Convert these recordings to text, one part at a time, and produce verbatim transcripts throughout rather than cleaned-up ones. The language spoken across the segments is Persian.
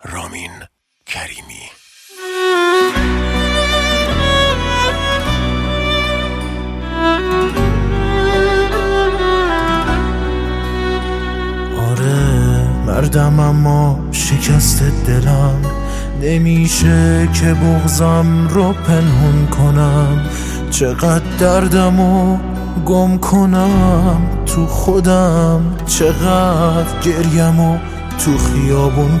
رامین کریمی. آره مردم اما شکست دلم، نمیشه که بغضم رو پنهون کنم. چقدر دردمو گم کنم تو خودم، چقدر گریمو تو خیابون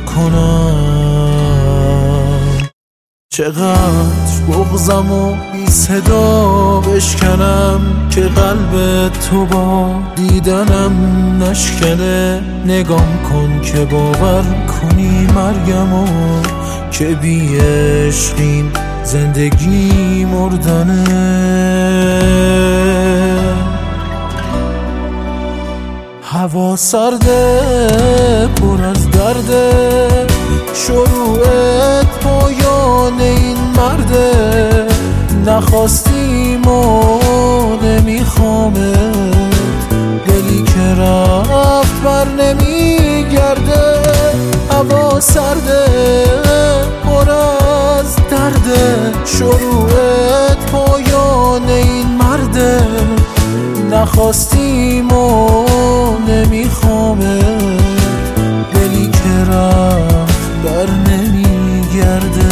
کنم. چقدر بغضمو بی صدا بشکنم که قلب تو با دیدنم نشکنه. نگام کن که باور کنی مرگمو، که بی عشقین زندگی مردنه. هوا سرده پر از درده، شروعت پایان این مرده. نخواستیم و نمیخوامت، دلی که رفت بر نمیگرده. هوا سرده پر از درده، شروعت پایان این مرده. نخواستیم و نمیخوامت، دلی که رفت بر نمیگرده.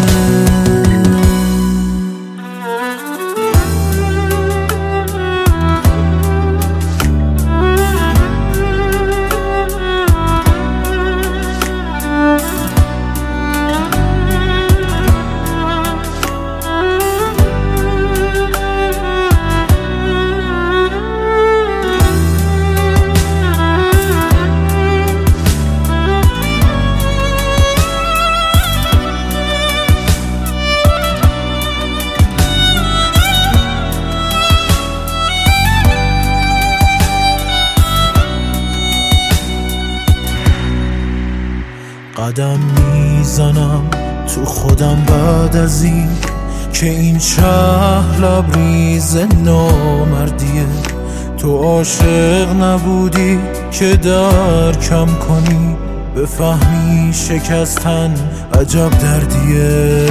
قدم میزنم تو خودم بعد از این که این شهر لبریز نامردیه. تو عاشق نبودی که درکم کنی، بفهمی شکستن عجب دردیه.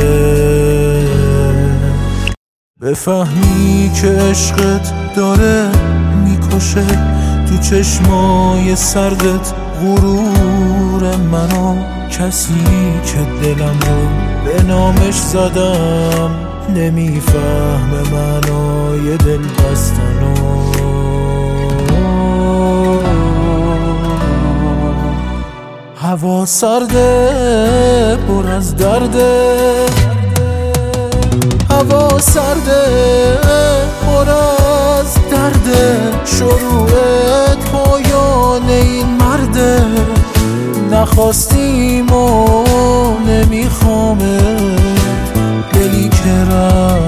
بفهمی که عشقت داره میکشه تو چشمای سردت غرور منو. کسی که دلم رو به نامش زدم نمیفهمه معنای دل بستنو. هوا سرده پر از درده، هوا سرده پر از درده. شروعت پایان این مرده. نخواستیم و نمیخوامت، دلی که رفت